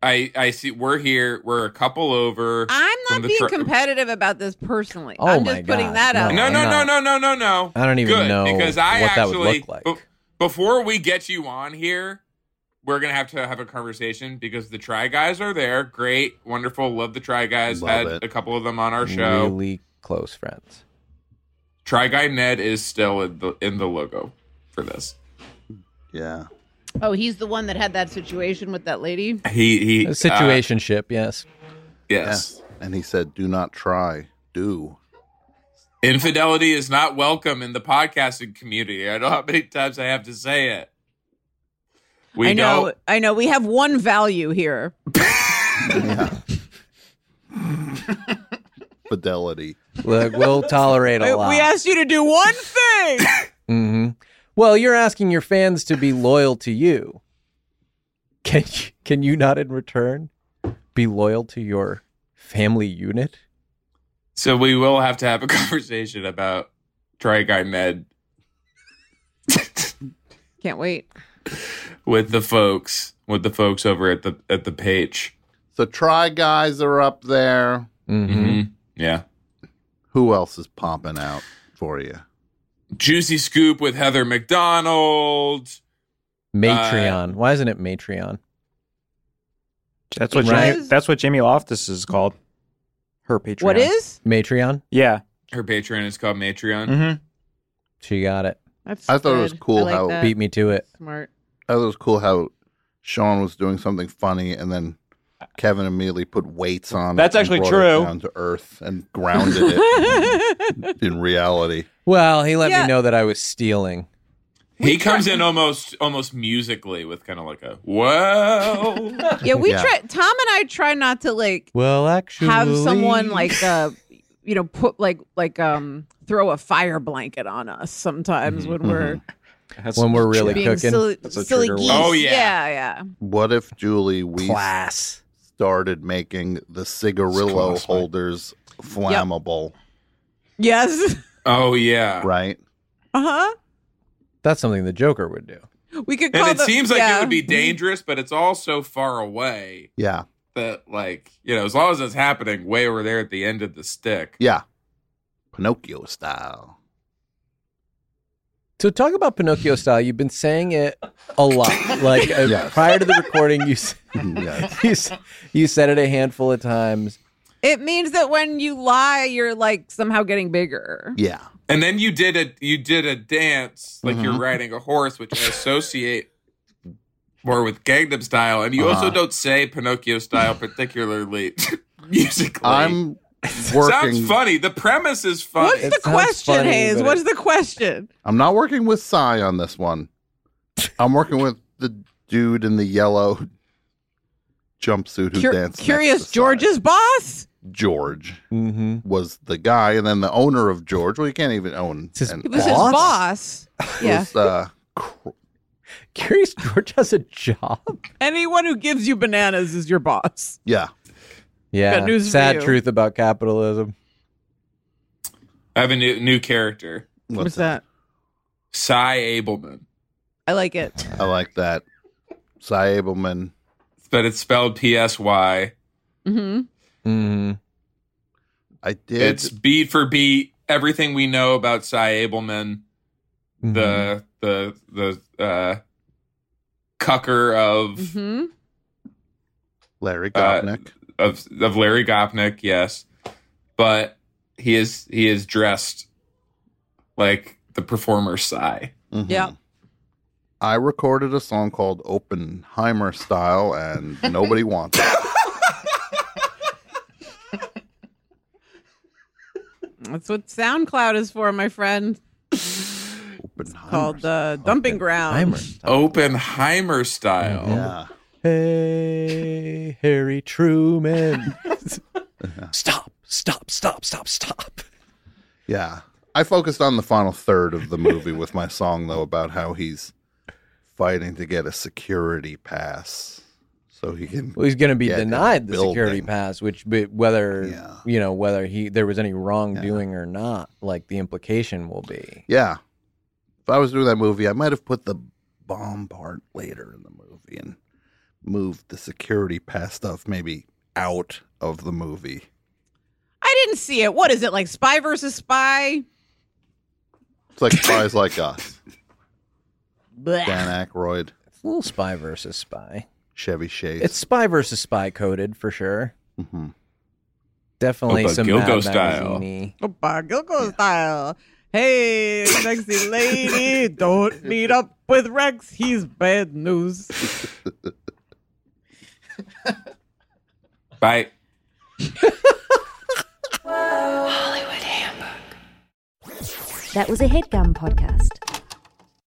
I see. We're here. We're a couple over.
I'm not being competitive about this personally.
Oh
I'm just putting that out.
No.
I don't even know
because I
what
actually,
that would look like.
Before we get you on here, we're going to have a conversation because the Try Guys are there. Great. Wonderful. Love the Try Guys. Had a couple of them on our show.
Really close friends.
Try Guy Ned is still in the logo for this.
Yeah.
Oh, he's the one that had that situation with that lady?
He
a situationship, yes.
Yes.
And he said, do not try. Do.
Infidelity is not welcome in the podcasting community. I know how many times I have to say it.
I know. We have one value here.
Fidelity.
Look, we'll tolerate a lot.
We asked you to do one thing.
Mm-hmm. Well, you're asking your fans to be loyal to you. Can you not in return be loyal to your family unit?
So we will have to have a conversation about Try Guy Ned.
Can't wait.
With the folks over at the page.
So Try Guys are up there.
Mm-hmm. Yeah.
Who else is popping out for you?
Juicy Scoop with Heather McDonald.
Matreon. Why isn't it Matreon?
That's what Jamie Loftus is called. Her Patreon.
What is?
Matreon?
Yeah.
Her Patreon is called Matreon.
Mm-hmm.
She got it.
I thought it was cool how
that.
Beat me to it.
Smart.
I thought it was cool how Sean was doing something funny and then Kevin immediately put weights on.
That's actually true.
Down to earth and grounded it in reality.
Well, he let me know that I was stealing.
He comes in almost musically with kind of like a well.
Try. Tom and I try not to
actually
have someone put throw a fire blanket on us sometimes when we're
really cooking.
Silly geese.
Oh yeah.
What if Julie
Class
started making the cigarillo holders flammable?
Yes.
Oh yeah.
Right.
Uh-huh.
That's something the Joker would do.
We could
and it seems like it would be dangerous, but it's all so far away.
Yeah.
That as long as it's happening way over there at the end of the stick.
Yeah. Pinocchio style.
So talk about Pinocchio style. You've been saying it a lot. Prior to the recording, you said it a handful of times.
It means that when you lie, you're somehow getting bigger.
Yeah.
And then you did a dance like you're riding a horse, which I associate more with Gangnam Style. And you also don't say Pinocchio style particularly musically.
I'm working.
Sounds funny. The premise is funny.
What's the question, Hayes? What's the question?
I'm not working with Psy on this one. I'm working with the dude in the yellow jumpsuit who danced.
Curious George's boss?
George was the guy, and then the owner of George. Well, you can't even own.
It was his boss. Yeah.
Curious George has a job.
Anyone who gives you bananas is your boss.
Yeah.
Yeah.
Got news
sad
for you.
truth about capitalism.
I have a new character.
What's that?
Cy Abelman.
I like it.
I like that. Cy Abelman.
But it's spelled PSY.
I did.
It's beat for beat everything we know about Cy Abelman, the cucker of
Larry Gopnik.
Of Larry Gopnik, yes. But he is dressed like the performer Cy.
Yeah.
I recorded a song called Oppenheimer Style, and nobody wants it.
That's what SoundCloud is for, my friend. It's called Dumping Ground.
Oppenheimer Style.
Yeah.
Hey, Harry Truman. Stop.
Yeah. I focused on the final third of the movie with my song, though, about how he's fighting to get a security pass so he can.
Well, he's going to be denied the security pass, whether there was any wrongdoing or not, like the implication will be.
Yeah. If I was doing that movie, I might have put the bomb part later in the movie and moved the security pass stuff maybe out of the movie.
I didn't see it. What is it, like Spy versus Spy?
It's like Spies Like Us. Dan Aykroyd.
It's a little Spy versus Spy.
Chevy Chase.
It's Spy versus Spy coded for sure.
Mm-hmm.
Definitely some
Gilgo style.
Opa Gilgo style. Hey, sexy lady, don't meet up with Rex. He's bad news.
Bye.
Hollywood Handbook.
That was a HeadGum podcast.